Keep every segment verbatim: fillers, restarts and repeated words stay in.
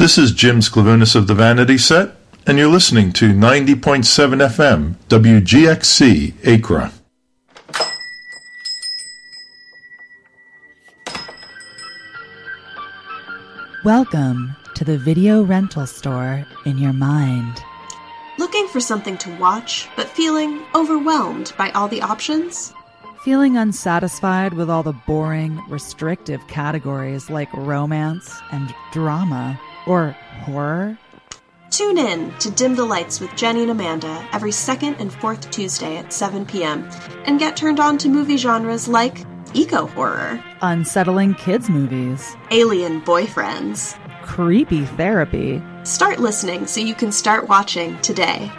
This is Jim Sklevunas of the Vanity Set, and you're listening to ninety point seven F M, W G X C, Acra. Welcome to the video rental store in your mind. Looking for something to watch, but feeling overwhelmed by all the options? Feeling unsatisfied with all the boring, restrictive categories like romance and drama or horror? Tune in to Dim the Lights with Jenny and Amanda every second and fourth Tuesday at seven p.m. and get turned on to movie genres like eco-horror, unsettling kids movies, alien boyfriends, creepy therapy. Start listening so you can start watching today.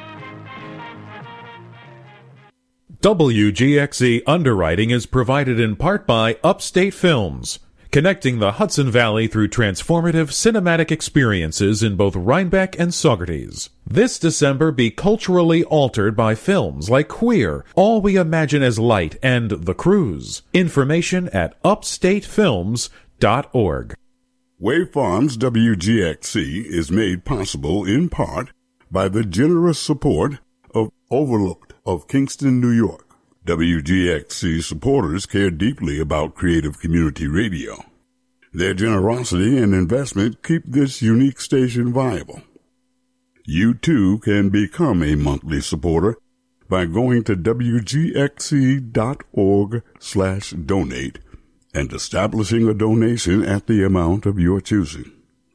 W G X E underwriting is provided in part by Upstate Films, connecting the Hudson Valley through transformative cinematic experiences in both Rhinebeck and Saugerties. This December, be culturally altered by films like Queer, All We Imagine as Light, and The Cruise. Information at upstate films dot org. Wave Farms W G X C is made possible in part by the generous support of Overlooked of Kingston, New York. W G X C supporters care deeply about creative community radio. Their generosity and investment keep this unique station viable. You too can become a monthly supporter by going to W G X C dot org slash donate and establishing a donation at the amount of your choosing.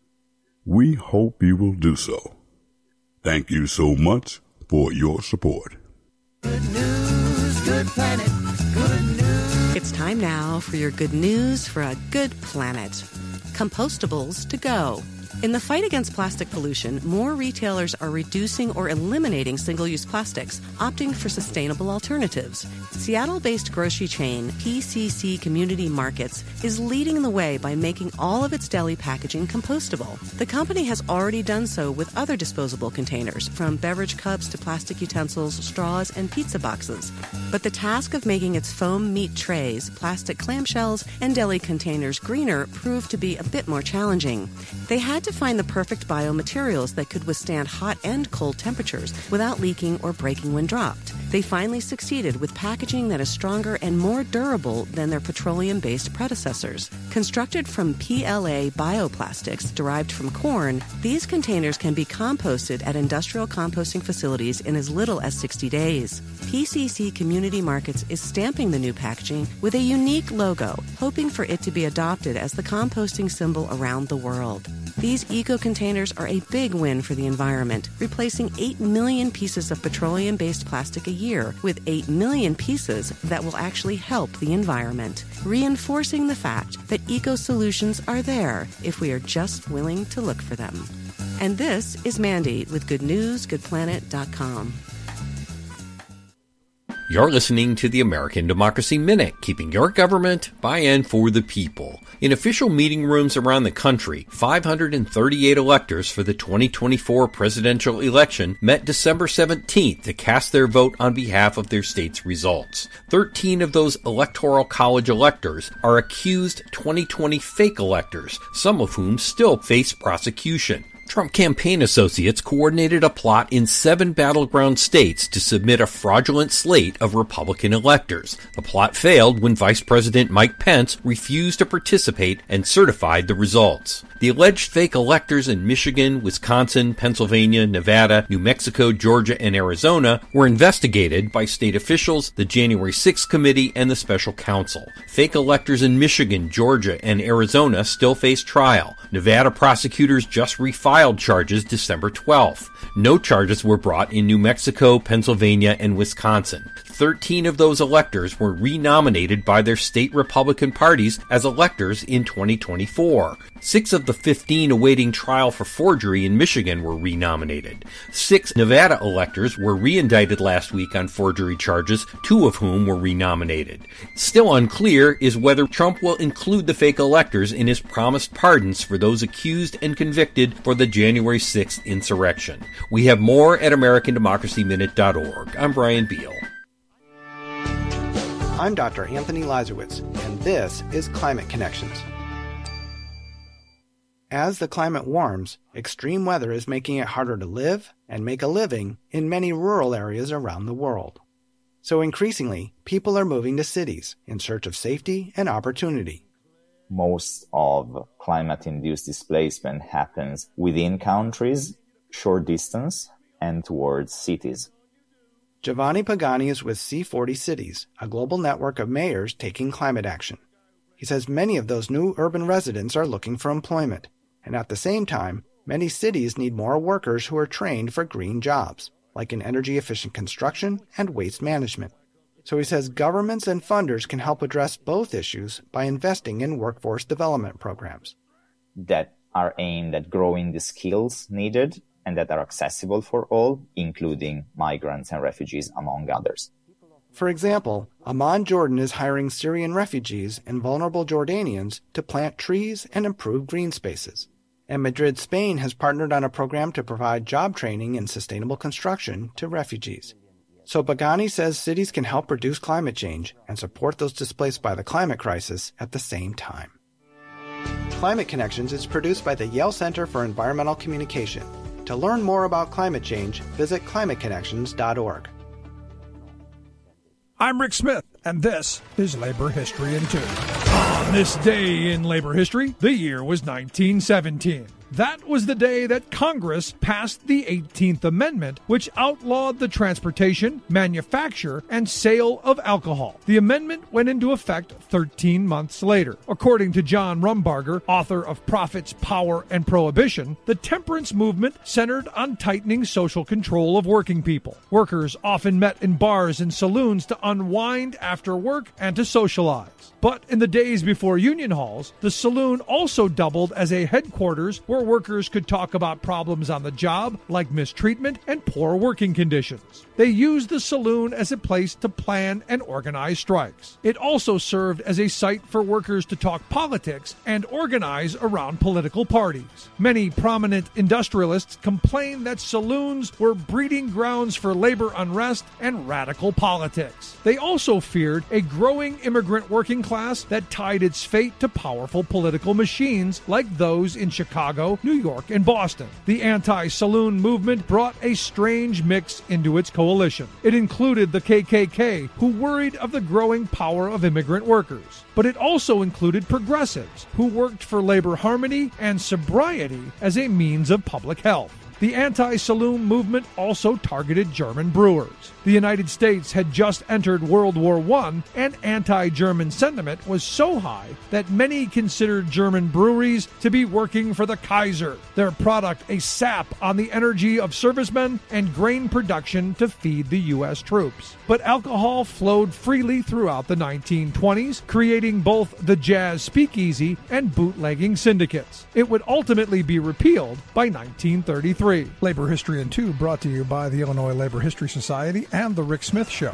We hope you will do so. Thank you so much for your support. Good news, good planet, good news. It's time now for your good news for a good planet. Compostables to go. In the fight against plastic pollution, more retailers are reducing or eliminating single-use plastics, opting for sustainable alternatives. Seattle-based grocery chain P C C Community Markets is leading the way by making all of its deli packaging compostable. The company has already done so with other disposable containers, from beverage cups to plastic utensils, straws, and pizza boxes. But the task of making its foam meat trays, plastic clamshells, and deli containers greener proved to be a bit more challenging. They had to find the perfect biomaterials that could withstand hot and cold temperatures without leaking or breaking when dropped. They finally succeeded with packaging that is stronger and more durable than their petroleum-based predecessors. Constructed from P L A bioplastics derived from corn, these containers can be composted at industrial composting facilities in as little as sixty days. P C C Community Markets is stamping the new packaging with a unique logo, hoping for it to be adopted as the composting symbol around the world. These eco-containers are a big win for the environment, replacing eight million pieces of petroleum-based plastic a year with eight million pieces that will actually help the environment, reinforcing the fact that eco-solutions are there if we are just willing to look for them. And this is Mandy with good news good planet dot com. You're listening to the American Democracy Minute, keeping your government by and for the people. In official meeting rooms around the country, five hundred thirty-eight electors for the twenty twenty-four presidential election met December seventeenth to cast their vote on behalf of their state's results. thirteen of those Electoral College electors are accused twenty twenty fake electors, some of whom still face prosecution. Trump campaign associates coordinated a plot in seven battleground states to submit a fraudulent slate of Republican electors. The plot failed when Vice President Mike Pence refused to participate and certified the results. The alleged fake electors in Michigan, Wisconsin, Pennsylvania, Nevada, New Mexico, Georgia, and Arizona were investigated by state officials, the January sixth committee, and the special counsel. Fake electors in Michigan, Georgia, and Arizona still face trial. Nevada prosecutors just refiled charges December twelfth. No charges were brought in New Mexico, Pennsylvania, and Wisconsin. thirteen of those electors were renominated by their state Republican parties as electors in twenty twenty-four. Six of the fifteen awaiting trial for forgery in Michigan were renominated. Six Nevada electors were reindicted last week on forgery charges, two of whom were renominated. Still unclear is whether Trump will include the fake electors in his promised pardons for those accused and convicted for the January sixth insurrection. We have more at American Democracy Minute dot org. I'm Brian Beal. I'm Doctor Anthony Lazarowitz, and this is Climate Connections. as the climate warms, extreme weather is making it harder to live and make a living in many rural areas around the world. So increasingly, people are moving to cities in search of safety and opportunity. Most of climate-induced displacement happens within countries, short distance, and towards cities. Giovanni Pagani is with C forty Cities, a global network of mayors taking climate action. He says many of those new urban residents are looking for employment, and at the same time, many cities need more workers who are trained for green jobs, like in energy-efficient construction and waste management. So he says governments and funders can help address both issues by investing in workforce development programs that are aimed at growing the skills needed and that are accessible for all, including migrants and refugees, among others. For example, Amman Jordan is hiring Syrian refugees and vulnerable Jordanians to plant trees and improve green spaces. And Madrid, Spain has partnered on a program to provide job training in sustainable construction to refugees. So Pagani says cities can help reduce climate change and support those displaced by the climate crisis at the same time. Climate Connections is produced by the Yale Center for Environmental Communication. To learn more about climate change, visit climate connections dot org. I'm Rick Smith, and this is Labor History in Two. On this day in labor history, the year was nineteen seventeen. That was the day that Congress passed the eighteenth Amendment, which outlawed the transportation, manufacture, and sale of alcohol. The amendment went into effect thirteen months later. According to John Rumbarger, author of Profits, Power, and Prohibition, the temperance movement centered on tightening social control of working people. Workers often met in bars and saloons to unwind after work and to socialize. But in the days before union halls, the saloon also doubled as a headquarters where workers could talk about problems on the job like mistreatment and poor working conditions. They used the saloon as a place to plan and organize strikes. It also served as a site for workers to talk politics and organize around political parties. Many prominent industrialists complained that saloons were breeding grounds for labor unrest and radical politics. They also feared a growing immigrant working class that tied its fate to powerful political machines like those in Chicago, New York, and Boston. The anti-saloon movement brought a strange mix into its coalition. It included the K K K, who worried of the growing power of immigrant workers. But it also included progressives, who worked for labor harmony and sobriety as a means of public health. The anti-saloon movement also targeted German brewers. The United States had just entered World War One, and anti-German sentiment was so high that many considered German breweries to be working for the Kaiser, their product a sap on the energy of servicemen and grain production to feed the U S troops. But alcohol flowed freely throughout the nineteen twenties, creating both the jazz speakeasy and bootlegging syndicates. It would ultimately be repealed by nineteen thirty-three. Labor History in Two brought to you by the Illinois Labor History Society and The Rick Smith Show.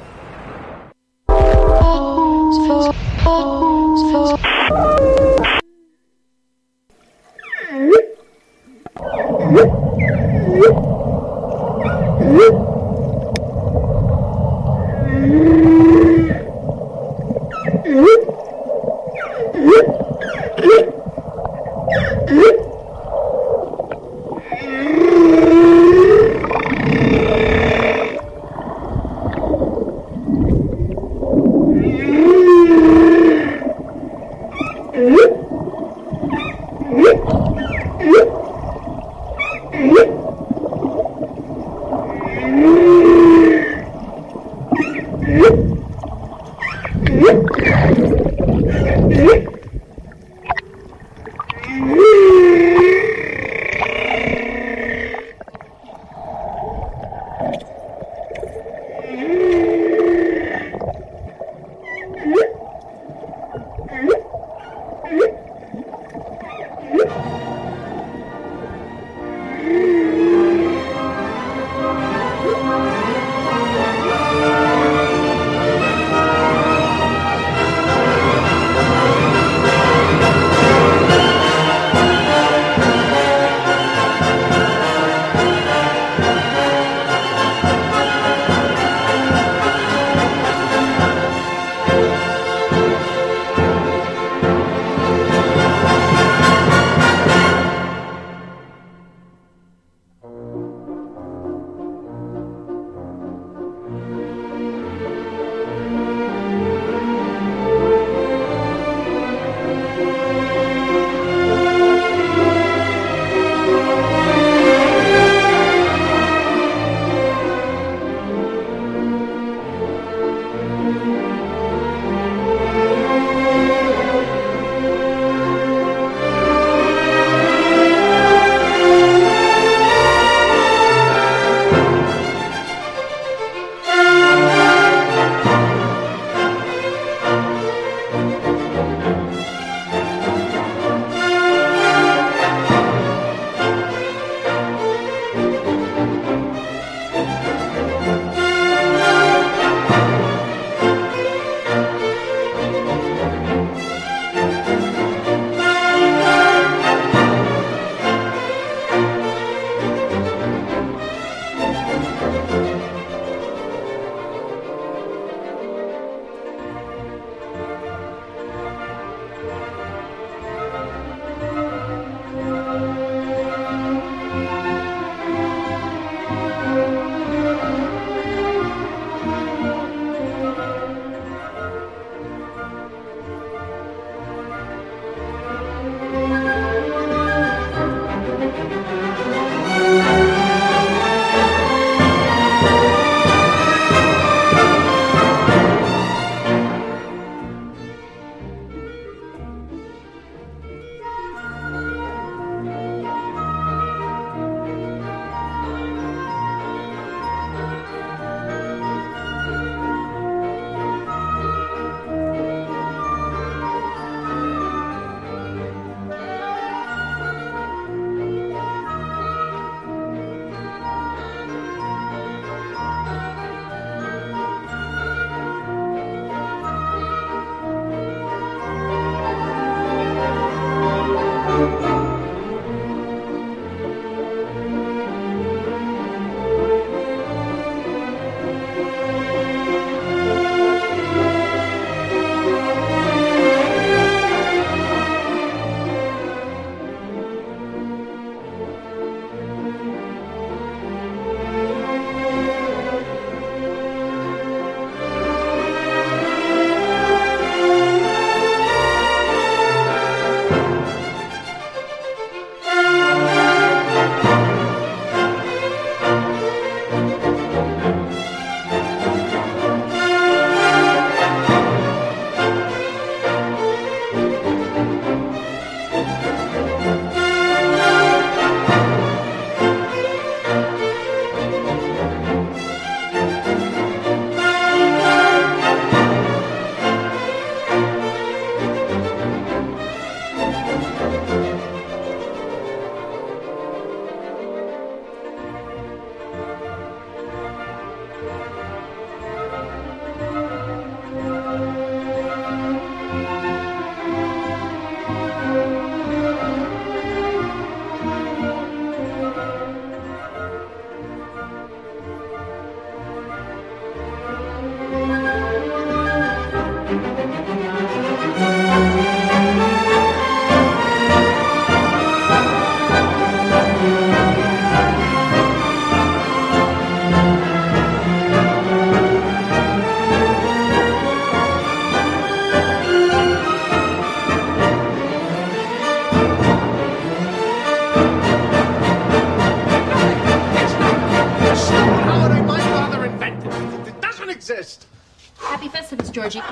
Festivus, Georgie.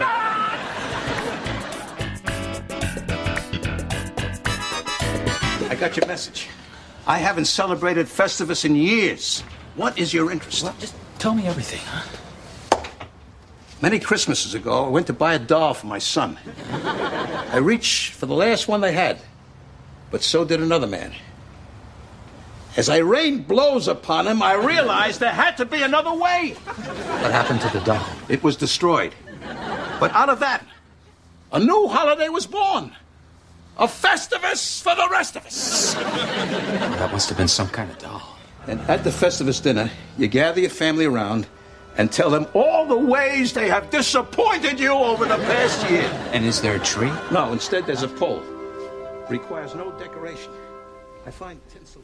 I got your message. I haven't celebrated Festivus in years. What is your interest? Well, just tell me everything, huh? Many Christmases ago, I went to buy a doll for my son. I reached for the last one they had, but so did another man. As I rained blows upon him, I realized there had to be another way. What happened to the doll? It was destroyed. But out of that, a new holiday was born. A Festivus for the rest of us. Well, that must have been some kind of doll. And at the Festivus dinner, you gather your family around and tell them all the ways they have disappointed you over the past year. And is there a tree? No, instead there's a pole. Requires no decoration. I find tinsel...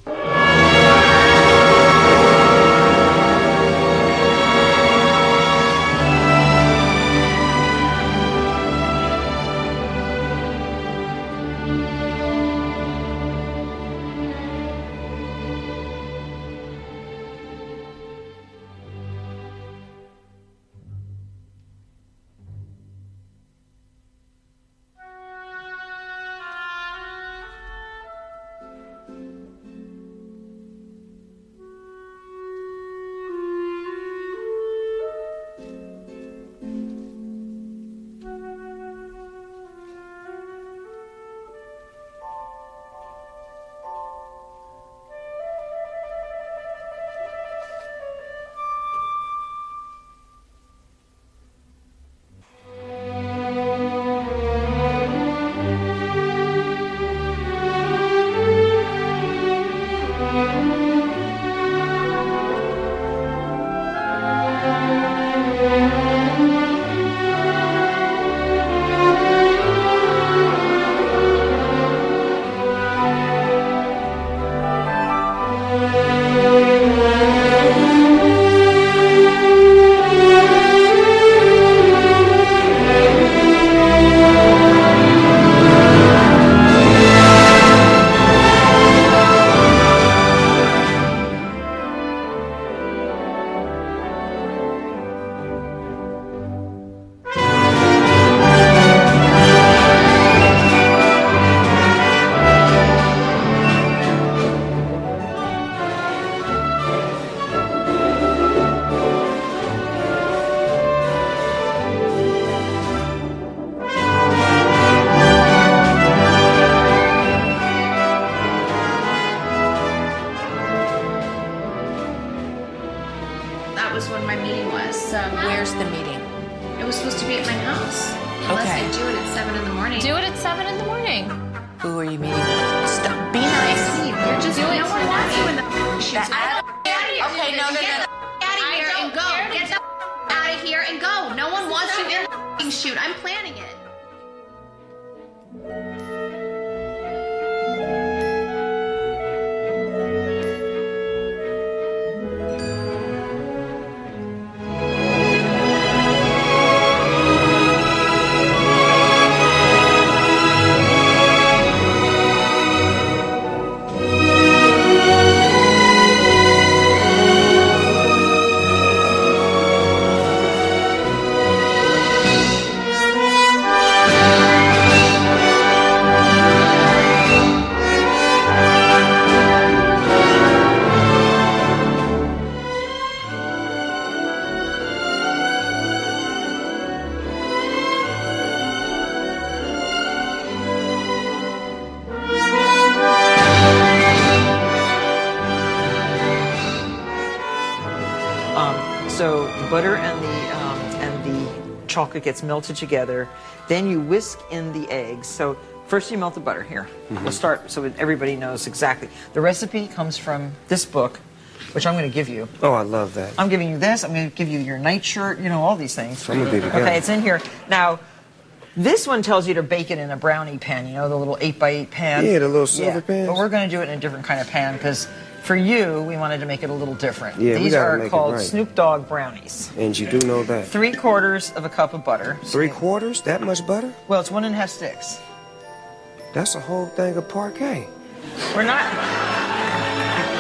So the butter and the um, and the chocolate gets melted together. Then you whisk in the eggs. So first you melt the butter here. Mm-hmm. We'll start so that everybody knows exactly. The recipe comes from this book, which I'm going to give you. Oh, I love that. I'm giving you this. I'm going to give you your nightshirt. You know, all these things. I'm going to be together. Okay, it's in here. Now, this one tells you to bake it in a brownie pan. You know, the little eight by eight pan. Yeah, the little silver yeah. pans. But we're going to do it in a different kind of pan because for you, we wanted to make it a little different. Yeah, These we gotta are make it called right. Snoop Dogg brownies. And you do know that. Three quarters of a cup of butter. Three quarters? That much butter? Well, it's one and a half sticks. That's a whole thing of parquet. We're not...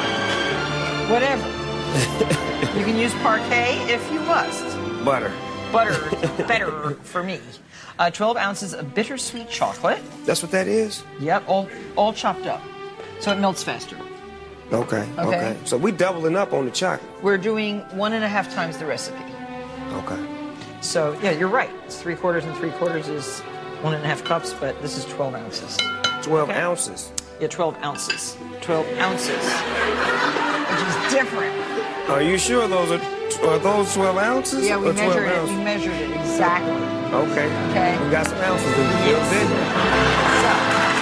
Whatever. You can use parquet if you must. Butter. butter better for me. Uh, twelve ounces of bittersweet chocolate. That's what that is? Yep, all all chopped up, so it melts faster. Okay, okay. Okay. So we doubling up on the chocolate. We're doing one and a half times the recipe. Okay. So yeah, you're right. It's three quarters and three quarters is one and a half cups, but this is twelve ounces. twelve Okay. ounces? Yeah, twelve ounces. twelve ounces, which is different. Are you sure those are, are those twelve ounces? Yeah, we or twelve measured it. ounces? We measured it exactly. Okay. Okay. We got some ounces in the deal, didn't we?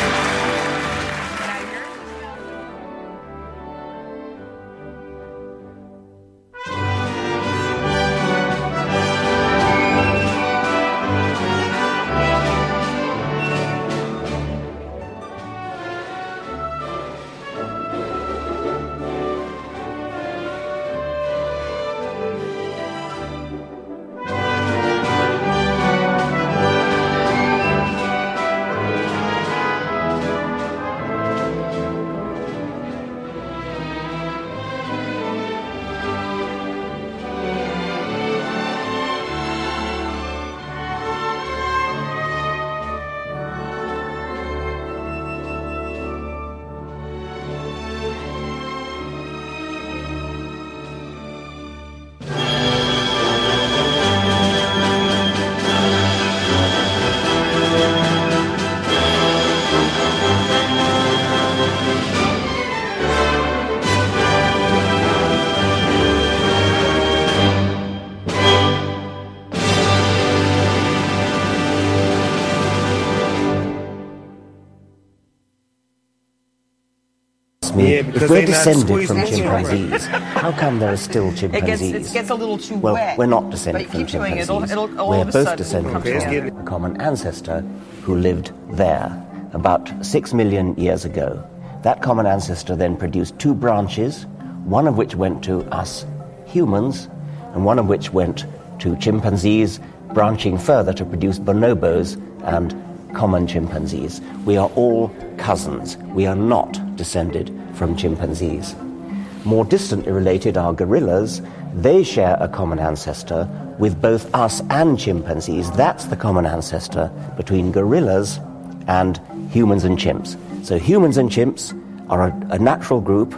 Me, Yeah, if because we're they're not descended squeezing from into it. chimpanzees, how come there are still It gets chimpanzees? it gets a little too well, wet. we're not descended But from keep doing it. chimpanzees. It'll, it'll, all we're of a both sudden descended come from together. a common ancestor who lived there about six million years ago. That common ancestor then produced two branches, one of which went to us humans, and one of which went to chimpanzees, branching further to produce bonobos and common chimpanzees. We are all cousins. We are not descended from chimpanzees. More distantly related are gorillas. They share a common ancestor with both us and chimpanzees. That's the common ancestor between gorillas and humans and chimps. So humans and chimps are a, a natural group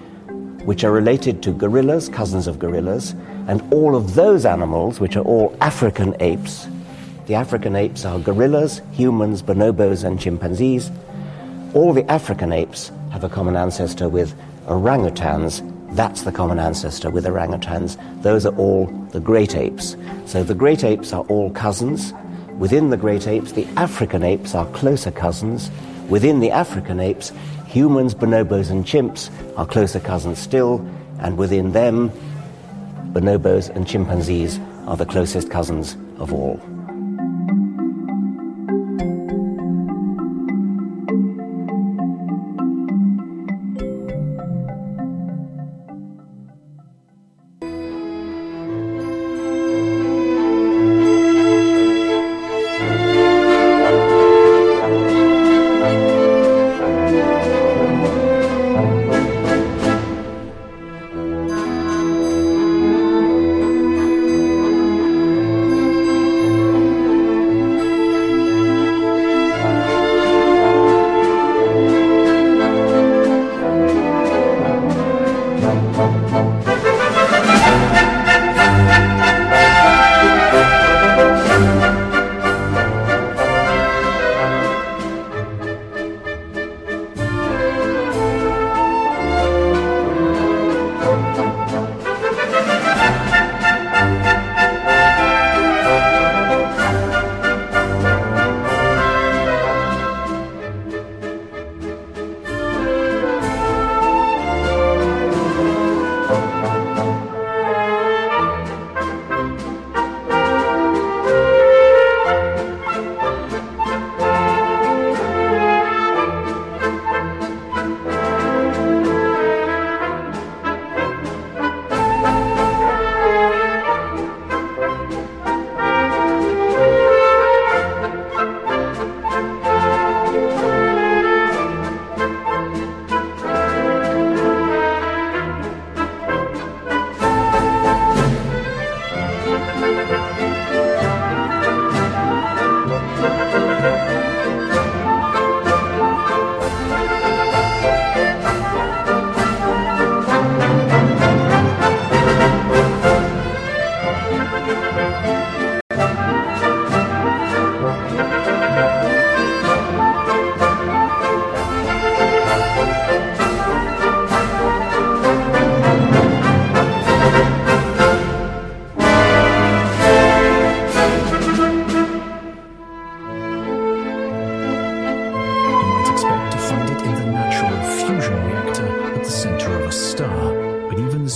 which are related to gorillas, cousins of gorillas, and all of those animals, which are all African apes. The African apes are gorillas, humans, bonobos, and chimpanzees. All the African apes have a common ancestor with orangutans. That's the common ancestor with orangutans. Those are all the great apes. So the great apes are all cousins. Within the great apes, the African apes are closer cousins. Within the African apes, humans, bonobos, and chimps are closer cousins still. And within them, bonobos and chimpanzees are the closest cousins of all.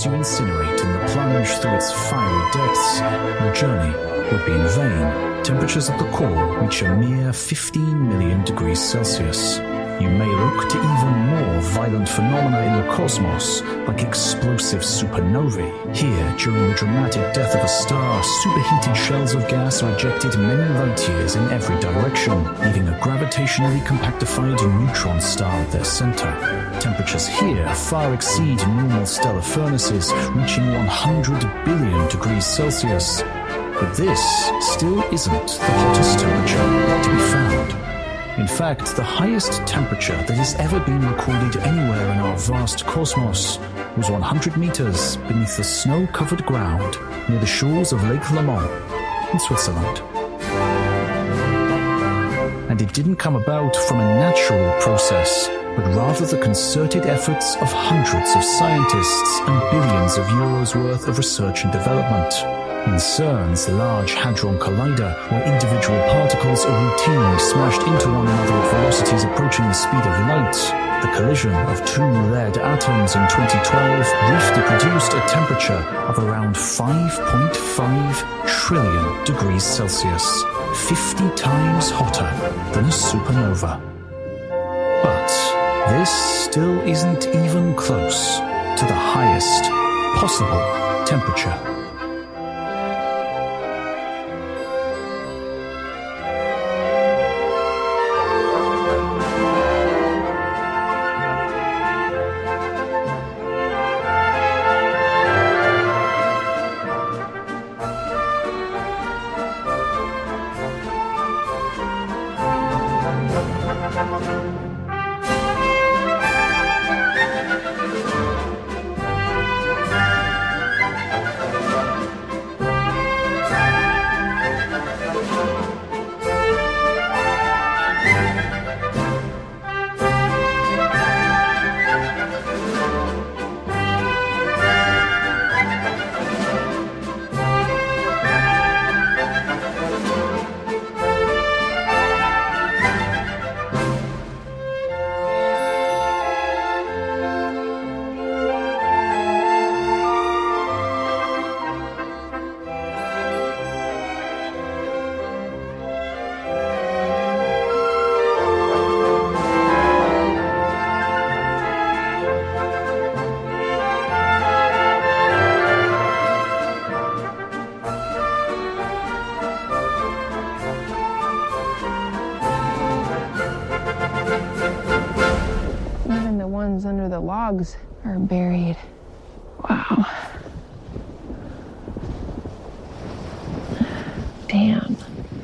as you incinerate in the plunge through its fiery depths, your journey would be in vain. Temperatures at the core reach a mere fifteen million degrees Celsius. You may look to even more violent phenomena in the cosmos, like explosive supernovae. Here, during the dramatic death of a star, superheated shells of gas are ejected many light years in every direction, leaving a gravitationally compactified neutron star at their center. Temperatures here far exceed normal stellar furnaces, reaching one hundred billion degrees Celsius. But this still isn't the hottest temperature to be found. In fact, the highest temperature that has ever been recorded anywhere in our vast cosmos was one hundred meters beneath the snow-covered ground near the shores of Lake Leman in Switzerland. And it didn't come about from a natural process, but rather the concerted efforts of hundreds of scientists and billions of euros worth of research and development. In CERN's Large Hadron Collider, where individual particles are routinely smashed into one another at velocities approaching the speed of light, the collision of two lead atoms in twenty twelve briefly produced a temperature of around five point five trillion degrees Celsius, fifty times hotter than a supernova. But this still isn't even close to the highest possible temperature. Are buried. Wow. Damn.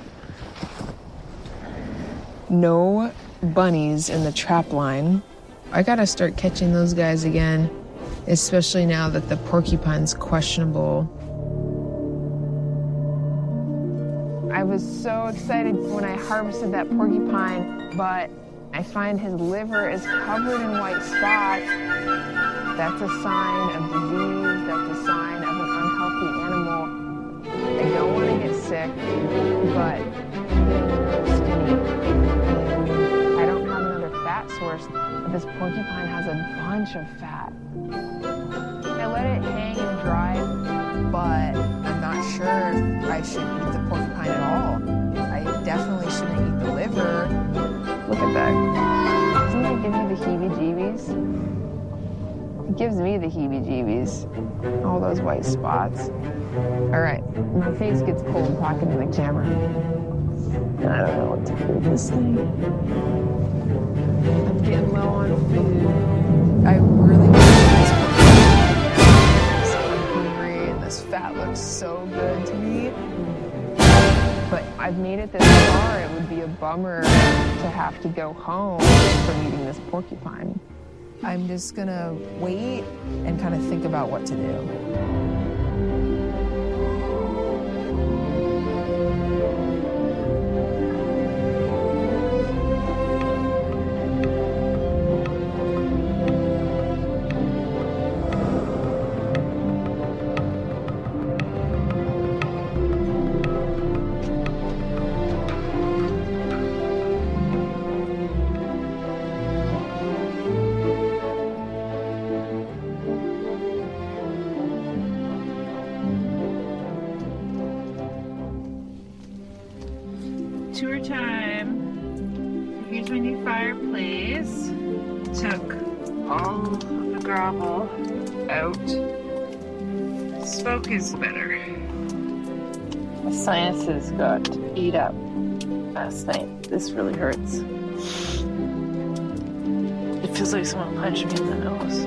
No bunnies in the trap line. I gotta start catching those guys again, especially now that the porcupine's questionable. I was so excited when I harvested that porcupine, but I find his liver is covered in white spots. That's a sign of disease. That's a sign of an unhealthy animal. I don't want to get sick, but I'm skinny. I don't have another fat source, but this porcupine has a bunch of fat. I let it hang and dry, but I'm not sure if I should eat the porcupine at all. I definitely shouldn't eat the liver. Look at that. Doesn't that give you the heebie-jeebies? It gives me the heebie-jeebies. All those white spots. All right, my face gets cold talking to the camera. I don't know what to do with this thing. I'm getting low on food. I really want this porcupine. So I'm hungry, and this fat looks so good to me. But I've made it this far. It would be a bummer to have to go home from eating this porcupine. I'm just gonna wait and kind of think about what to do. tour time. Here's my new fireplace. Took all of the gravel out. Smoke is better. My sinuses got eat up last night. This really hurts. It feels like someone punched me in the nose.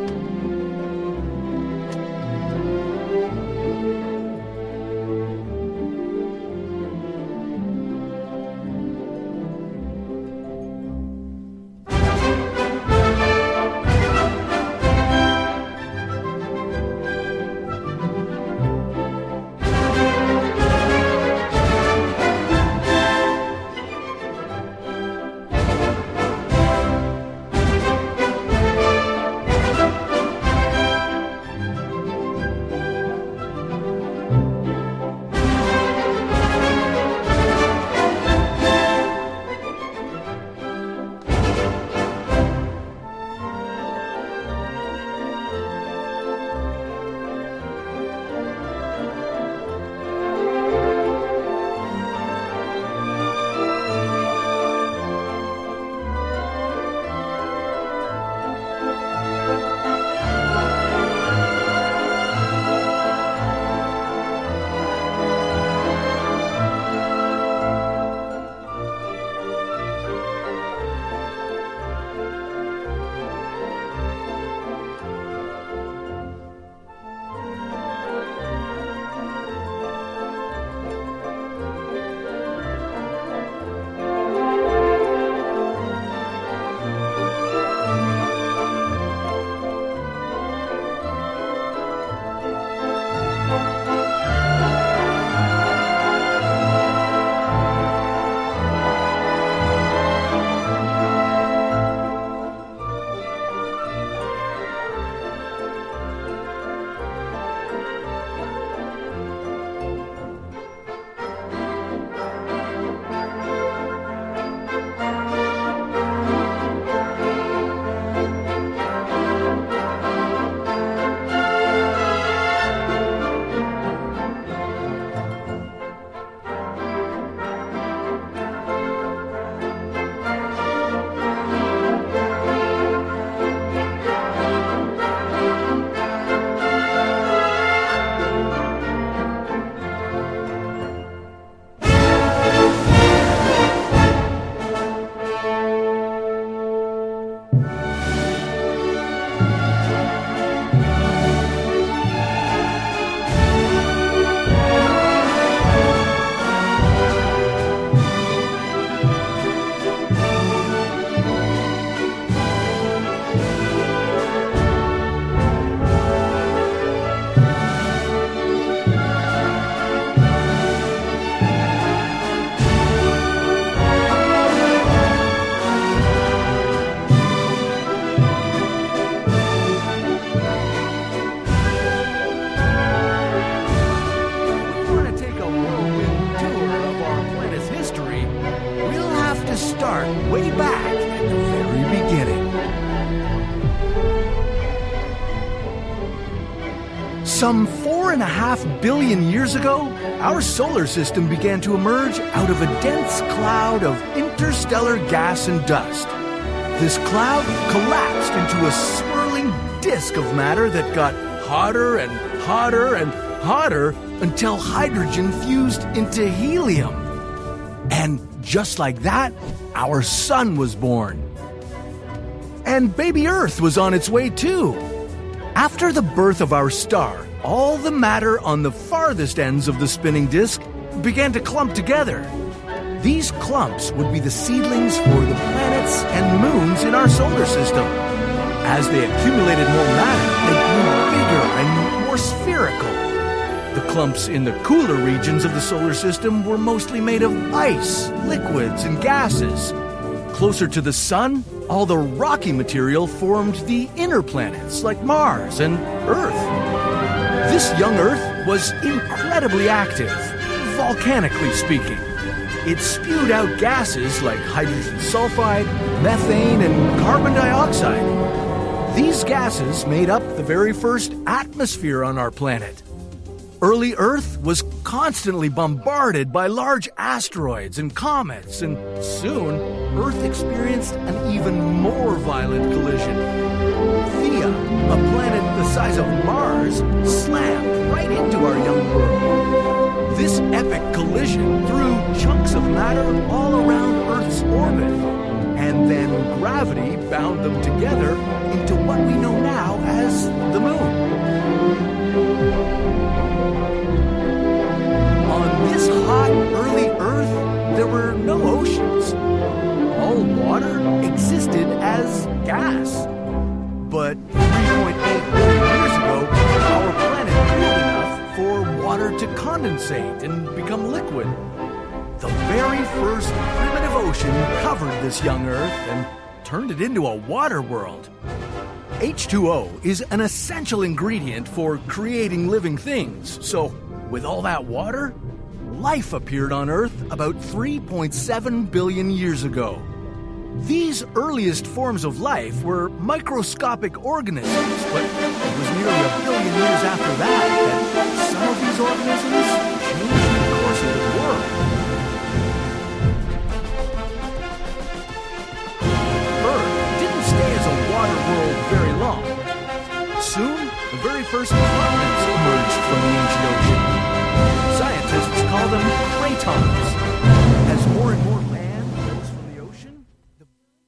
Some four and a half billion years ago, our solar system began to emerge out of a dense cloud of interstellar gas and dust. This cloud collapsed into a swirling disk of matter that got hotter and hotter and hotter until hydrogen fused into helium. And just like that, our sun was born. And baby Earth was on its way too. After the birth of our star, all the matter on the farthest ends of the spinning disk began to clump together. These clumps would be the seedlings for the planets and moons in our solar system. As they accumulated more matter, they grew bigger and more spherical. The clumps in the cooler regions of the solar system were mostly made of ice, liquids, and gases. Closer to the sun, all the rocky material formed the inner planets like Mars and Earth. This young Earth was incredibly active, volcanically speaking. It spewed out gases like hydrogen sulfide, methane, and carbon dioxide. These gases made up the very first atmosphere on our planet. Early Earth was constantly bombarded by large asteroids and comets, and soon Earth experienced an even more violent collision. Theia, a planet the size of Mars, slammed right into our young world. This epic collision threw chunks of matter all around Earth's orbit, and then gravity bound them together into what we know now as the Moon. On this hot, early Earth, there were no oceans. All water existed as gas. But three point eight billion years ago, our planet cooled enough for water to condensate and become liquid. The very first primitive ocean covered this young Earth and turned it into a water world. H two O is an essential ingredient for creating living things. So, with all that water, life appeared on Earth about three point seven billion years ago. These earliest forms of life were microscopic organisms, but it was nearly a billion years after that that some of these organisms changed the course of the world. Earth didn't stay as a water world very long. Soon, the very first continents emerged from the ancient ocean. Scientists call them cratons. As more and more land rose from the ocean, the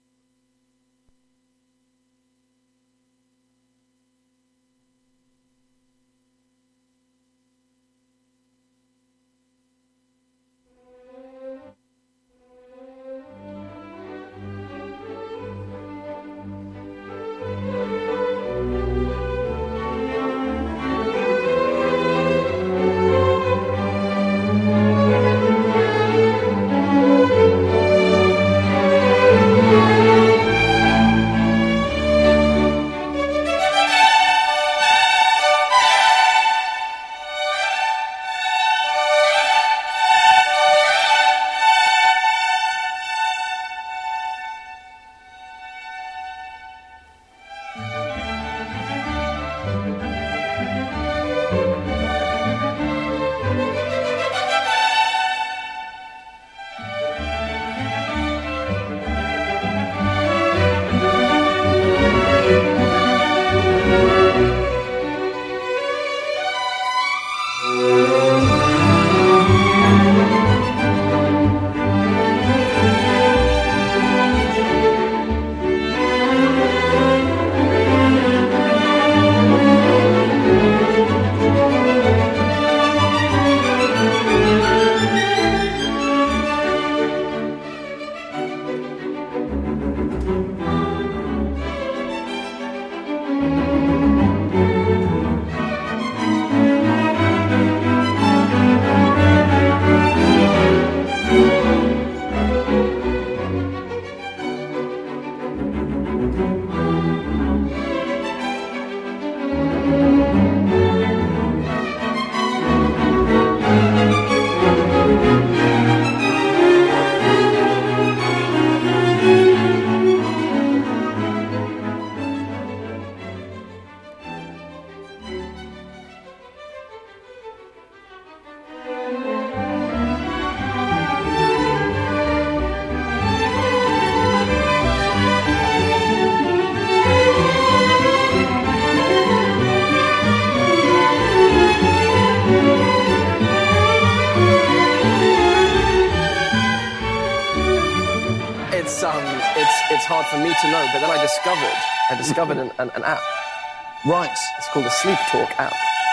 it's hard for me to know, but then I discovered, I discovered an, an, an app. Right. It's called the Sleep Talk app.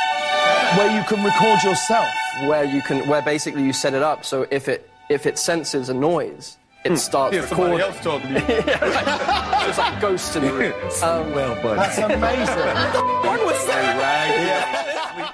Where you can record yourself? Where you can, where basically you set it up so if it, if it senses a noise, it starts Here's recording. somebody else talking to you. Yeah, right. It's like ghosts in the room. Um, well, buddy. That's amazing. What was that? Yeah.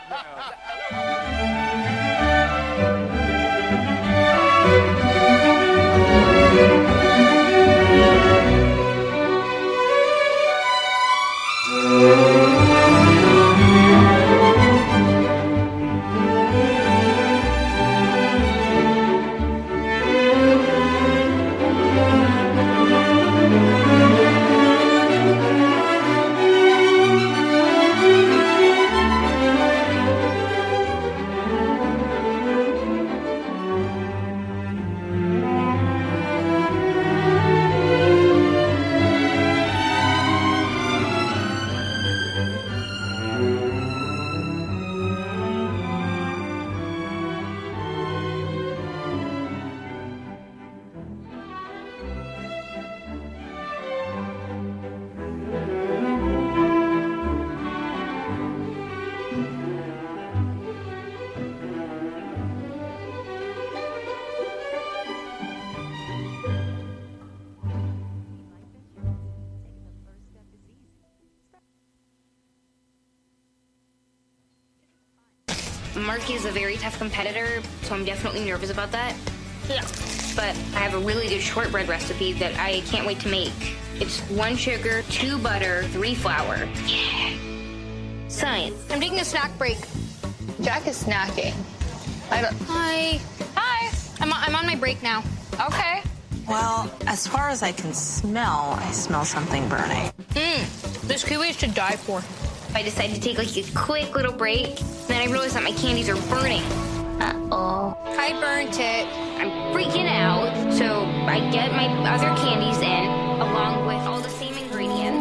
Mark is a very tough competitor, so I'm definitely nervous about that. Yeah. But I have a really good shortbread recipe that I can't wait to make. It's one sugar, two butter, three flour. Yeah. Science. I'm taking a snack break. Jack is snacking. I don't. Hi. Hi. I'm on, I'm on my break now. Okay. Well, as far as I can smell, I smell something burning. Mmm. This kiwi is to die for. I decided to take like a quick little break. Then I realized that my candies are burning. Uh-oh. I burnt it. I'm freaking out. So I get my other candies in, along with all the same ingredients.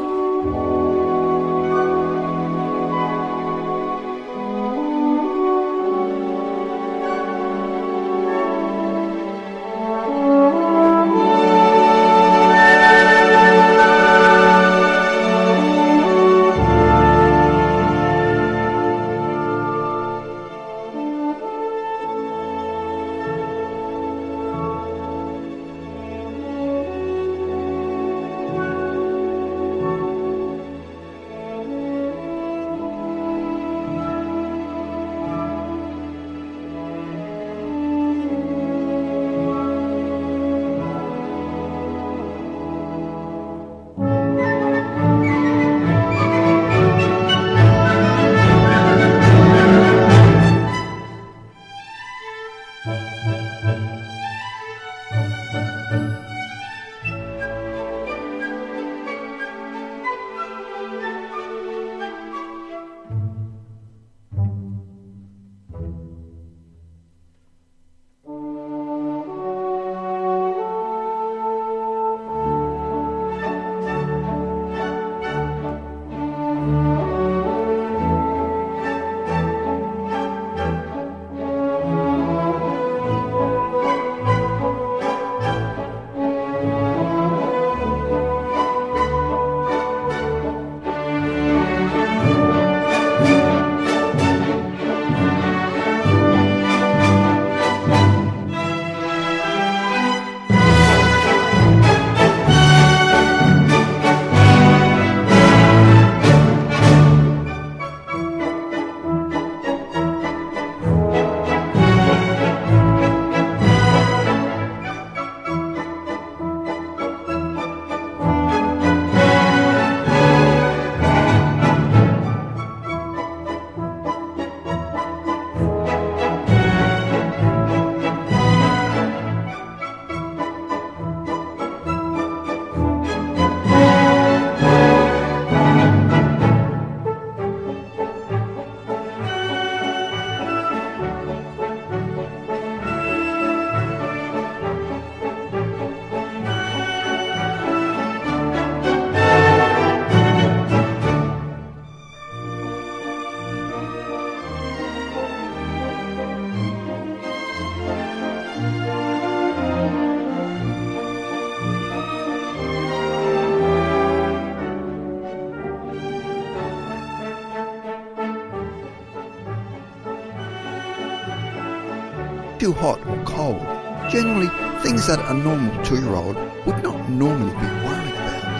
Too hot or cold, generally things that a normal two-year-old would not normally be worried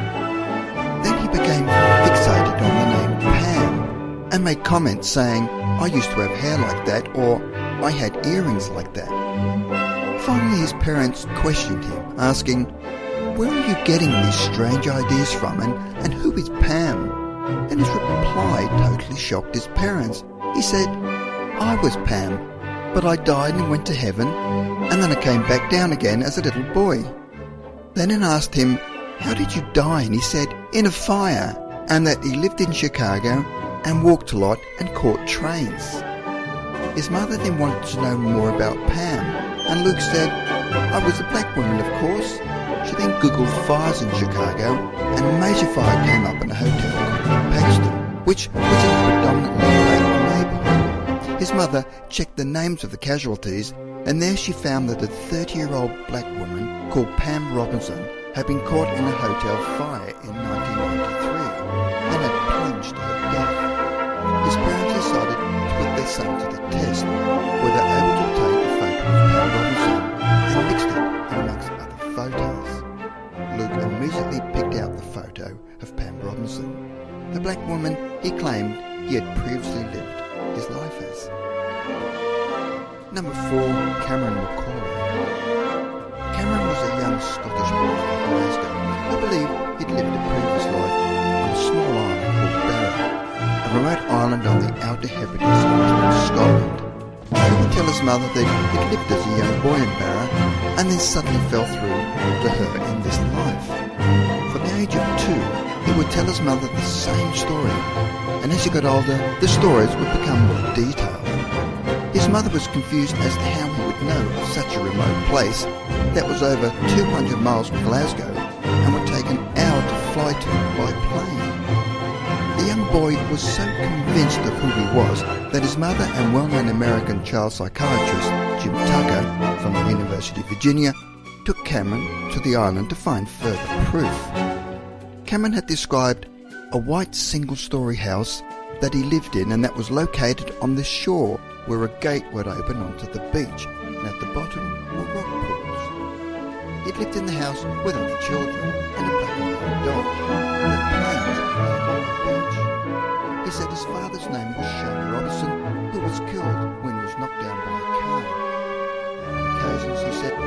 about. Then he became fixated on the name Pam and made comments saying, I used to have hair like that, or I had earrings like that. Finally his parents questioned him, asking, where are you getting these strange ideas from, and, and who is Pam? And his reply totally shocked his parents. He said, I was Pam, but I died and went to heaven, and then I came back down again as a little boy. Lenin asked him, how did you die? And he said, in a fire, and that he lived in Chicago and walked a lot and caught trains. His mother then wanted to know more about Pam, and Luke said, I was a black woman, of course. She then googled fires in Chicago, and a major fire came up in a hotel called Paxton, which was in a predominantly black neighbourhood. His mother checked the names of the casualties, and there she found that a thirty-year-old black woman called Pam Robinson had been caught in a hotel fire in nineteen ninety-three and had plunged to her death. His parents decided to put their son to the test, where they were able to take a photo of Pam Robinson and mixed it in amongst other photos. Luke immediately picked out the photo of Pam Robinson, the black woman he claimed he had previously lived his life as. Number four, Cameron Macaulay. Cameron was a young Scottish boy from Glasgow who believed he'd lived a previous life on a small island called Barra, a remote island on the Outer Hebrides of Scotland. He would tell his mother that he'd lived as a young boy in Barra and then suddenly fell through to her in this life. From the age of two, he would tell his mother the same story, and as he got older, the stories would become more detailed. His mother was confused as to how he would know of such a remote place that was over two hundred miles from Glasgow and would take an hour to fly to by plane. The young boy was so convinced of who he was that his mother and well-known American child psychiatrist Jim Tucker from the University of Virginia took Cameron to the island to find further proof. Cameron had described a white single-storey house that he lived in and that was located on the shore where a gate would open onto the beach, and at the bottom were rock pools. He'd lived in the house with other children and a black and white dog. The planes were on the beach. He said his father's name was Shane Robinson, who was killed when he was knocked down by a car. On occasions, he said,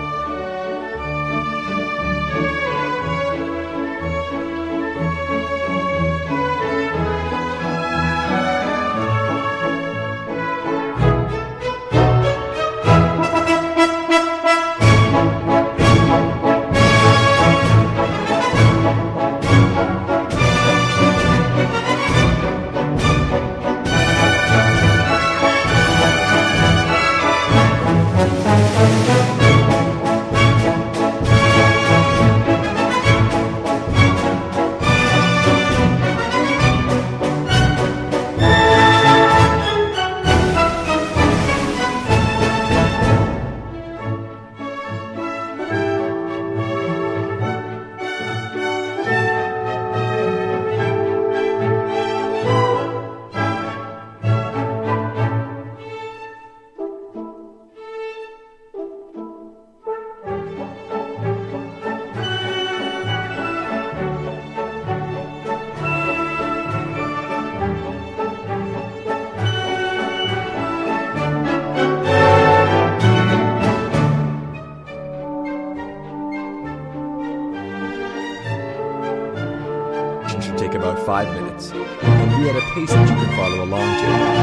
five minutes, and be at a pace that you can follow along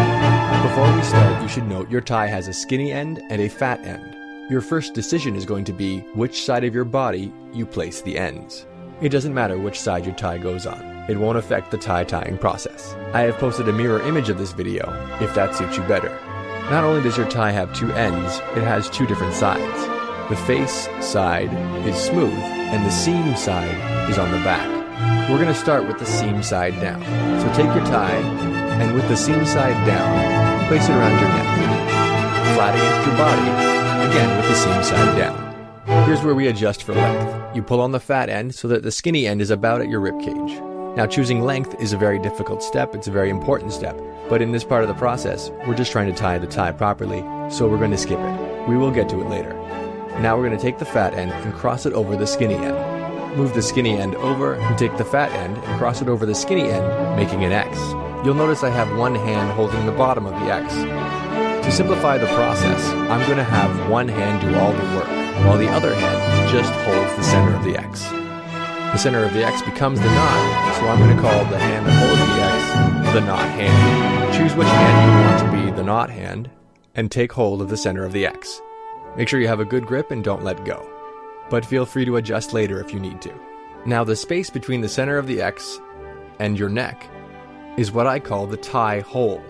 to. Before we start, you should note your tie has a skinny end and a fat end. Your first decision is going to be which side of your body you place the ends. It doesn't matter which side your tie goes on. It won't affect the tie tying process. I have posted a mirror image of this video, if that suits you better. Not only does your tie have two ends, it has two different sides. The face side is smooth, and the seam side is on the back. We're going to start with the seam side down. So take your tie, and with the seam side down, place it around your neck. Flat against your body, again with the seam side down. Here's where we adjust for length. You pull on the fat end so that the skinny end is about at your ribcage. Now choosing length is a very difficult step, it's a very important step, but in this part of the process, we're just trying to tie the tie properly, so we're going to skip it. We will get to it later. Now we're going to take the fat end and cross it over the skinny end. Move the skinny end over and take the fat end and cross it over the skinny end, making an X. You'll notice I have one hand holding the bottom of the X. To simplify the process, I'm going to have one hand do all the work, while the other hand just holds the center of the X. The center of the X becomes the knot, so I'm going to call the hand that holds the X the knot hand. Choose which hand you want to be the knot hand, and take hold of the center of the X. Make sure you have a good grip and don't let go, but feel free to adjust later if you need to. Now the space between the center of the X and your neck is what I call the tie hole.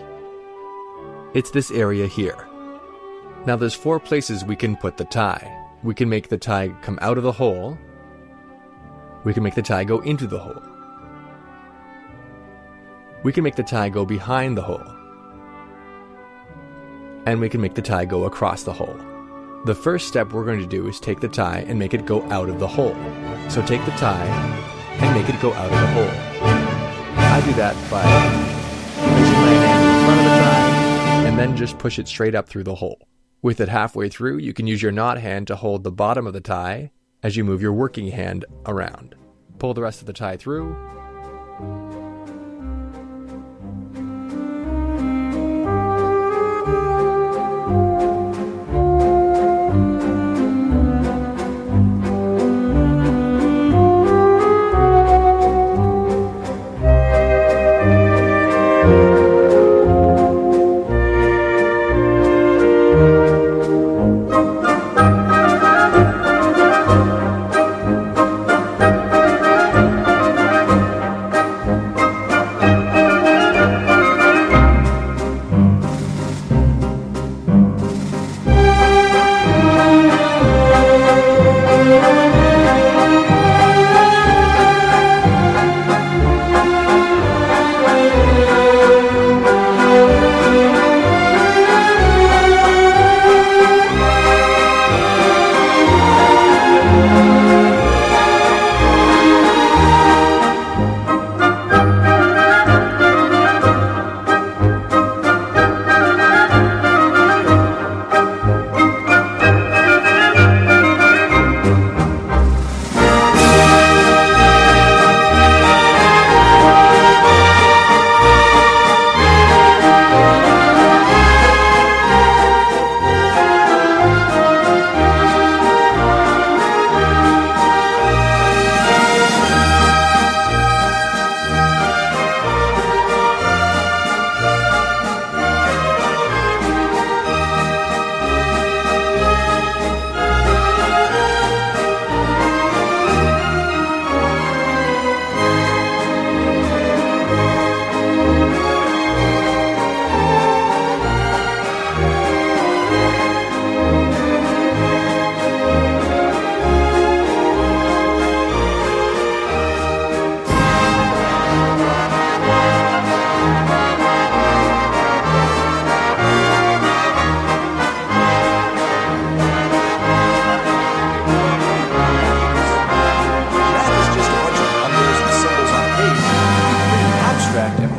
It's this area here. Now there's four places we can put the tie. We can make the tie come out of the hole. We can make the tie go into the hole. We can make the tie go behind the hole. And we can make the tie go across the hole. The first step we're going to do is take the tie and make it go out of the hole. So take the tie and make it go out of the hole. I do that by placing my hand in front of the tie and then just push it straight up through the hole. With it halfway through, you can use your knot hand to hold the bottom of the tie as you move your working hand around. Pull the rest of the tie through.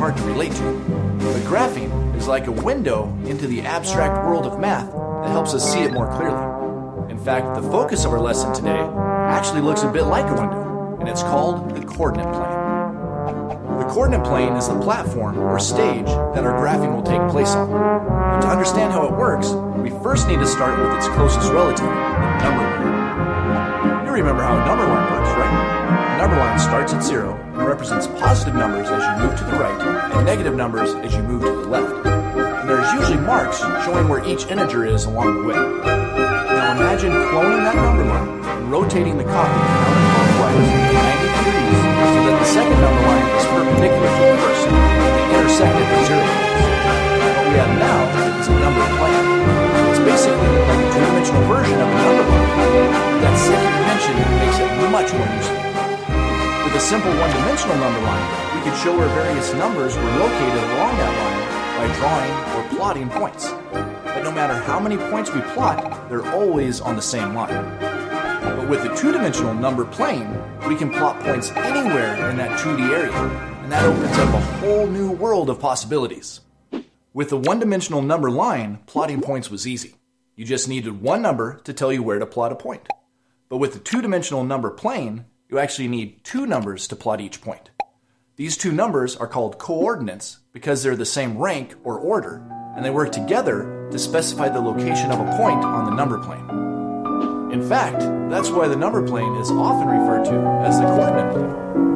hard to relate to. But graphing is like a window into the abstract world of math that helps us see it more clearly. In fact, the focus of our lesson today actually looks a bit like a window, and it's called the coordinate plane. The coordinate plane is the platform or stage that our graphing will take place on. But to understand how it works, we first need to start with its closest relative, the number line. You remember how a number line works, right? A number line starts at zero and represents positive numbers as you move to the right and negative numbers as you move to the left. And there's usually marks showing where each integer is along the way. Now imagine cloning that number line and rotating the copy counterclockwise ninety degrees so that the second number line is perpendicular to the first and they intersect at the zero points. What we have now is a number plane. It's basically like a two-dimensional version of a number line. That second dimension makes it much more useful. With a simple one-dimensional number line, we could show where various numbers were located along that line by drawing or plotting points. But no matter how many points we plot, they're always on the same line. But with the two-dimensional number plane, we can plot points anywhere in that two D area, and that opens up a whole new world of possibilities. With the one-dimensional number line, plotting points was easy. You just needed one number to tell you where to plot a point. But with the two-dimensional number plane, you actually need two numbers to plot each point. These two numbers are called coordinates because they're the same rank or order, and they work together to specify the location of a point on the number plane. In fact, that's why the number plane is often referred to as the coordinate plane.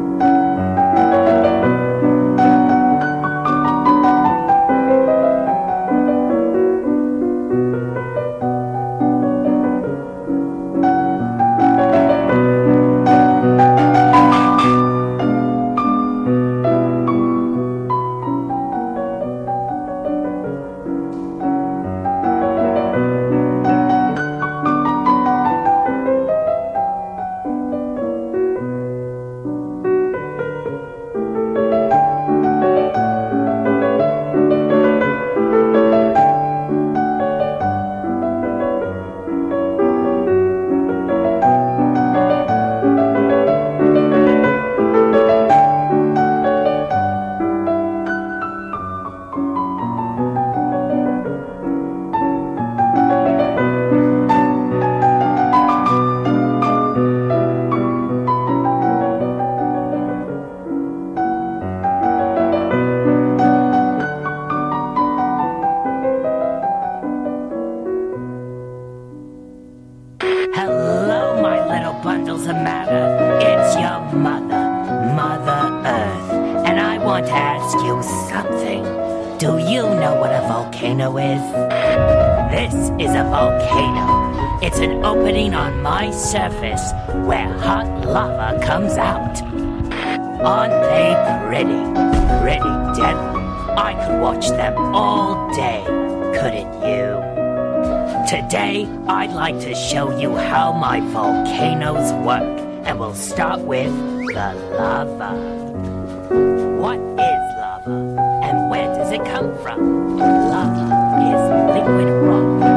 Surface where hot lava comes out. Aren't they pretty? Pretty deadly. I could watch them all day, couldn't you? Today, I'd like to show you how my volcanoes work, and we'll start with the lava. What is lava, and where does it come from? Lava is liquid rock